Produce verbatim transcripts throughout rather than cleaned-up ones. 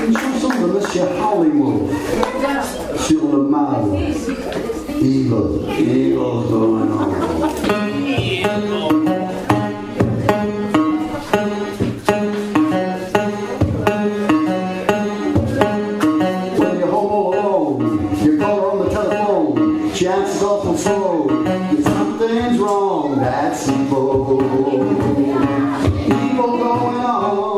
Une chanson de Monsieur Hollywood sur le mal. Evil. Evil's going on. When you're home all alone, you call her on the telephone. She answers awful slow. Something's wrong, that's evil. Evil going on.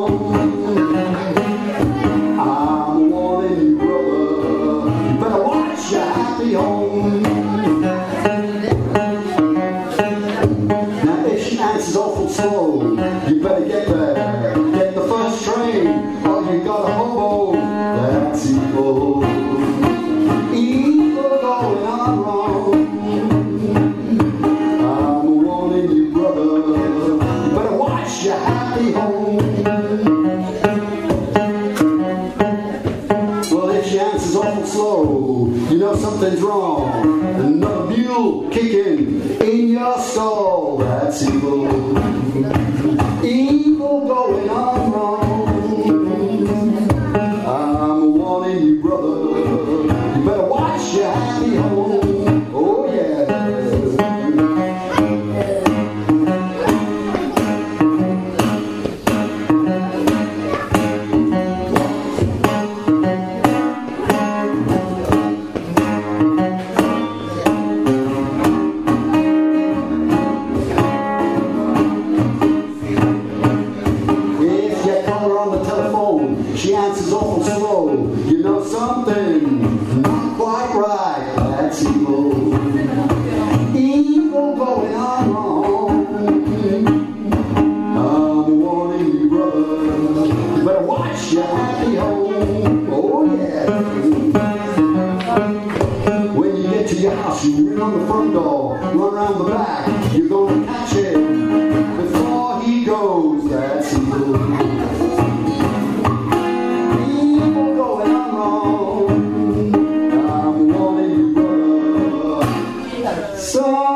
I'm warning you, brother. You better watch your happy home. Now if she answers awful slow, you better get there. Get the first train, or you got a hobo. That's evil. Evil going on wrong. Your happy home. Well, if she answers awful slow, you know something's wrong. Another mule kicking in your stall. That's evil. Evil going on wrong. I'm warning you, brother. You better watch your happy home. Oh yeah. She answers awful slow. You know something not quite right. That's evil. Evil going on wrong. I'm warning you, brother. You better watch your happy home. Oh yeah. When you get to your house, you ring on the front door, run around the back. You're gonna catch him before he goes. That's evil. So